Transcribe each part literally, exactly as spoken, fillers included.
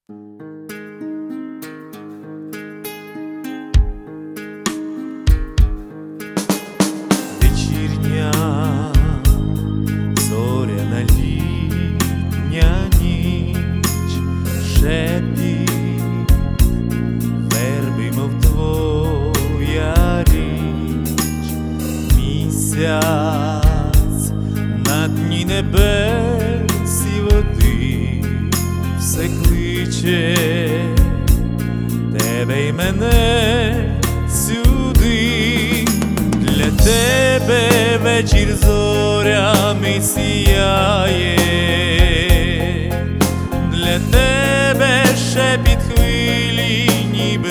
Вечірня зоряна літня ніч, шепіт верби, мов твоя річ, місяць на дні небес і води все кличе тебе й мене сюди. Для тебе вечір зорями сіяє, для тебе шепіт хвилі, ніби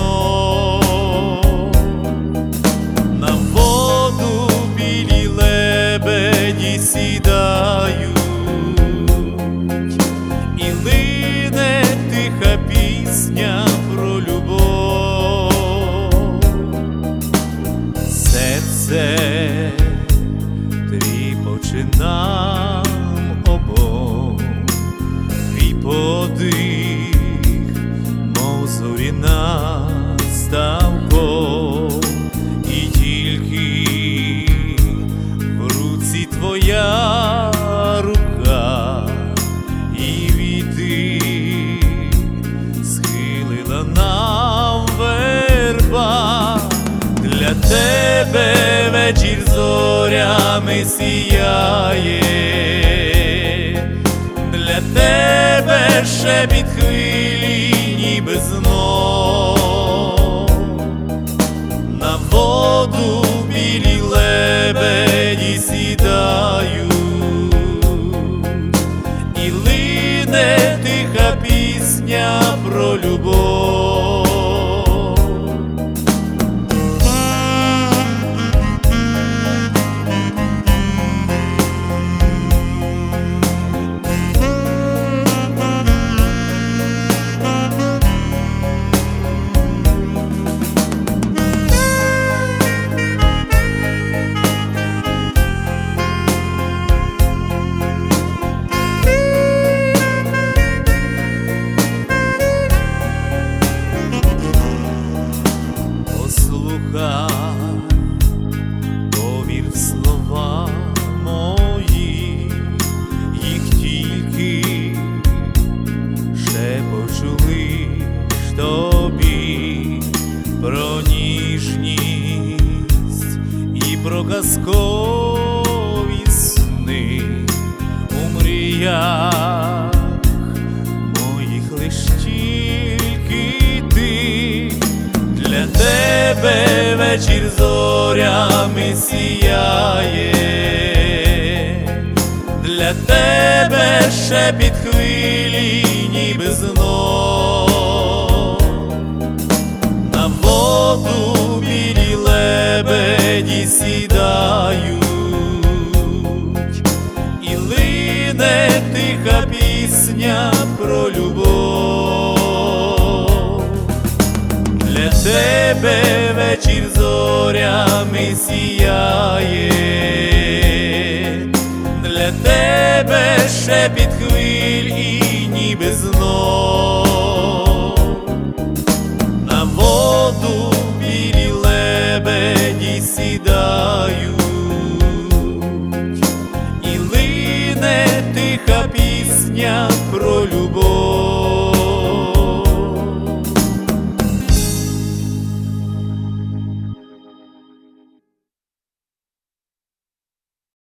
знов. На воду білі лебеді сідають, і лине тиха пісня про любов. Серце тріпоче нам обом, твій подих, мов зорі над ставком, і тільки в руці твоя рука, і віти схилила нам верба. Для тебе вечір зорями сіяє, для тебе шепіт хвилі, ніби знов. На воду білі лебеді сідають, і лине тиха пісня про любов. Повір в слова мої, їх тільки шепочу лиш тобі, про ніжність і про казкові сни. У мріях моїх лиш тільки ти. Для тебе вечір зорями сіяє, для тебе шепіт хвилі, ніби знов. На воду білі лебеді сідають, і лине тиха пісня про любов. Для тебе вечір зорями сіяє, для тебе шепіт хвиль, і ніби знов. На воду білі лебеді сідають, і лине тиха пісня про любов.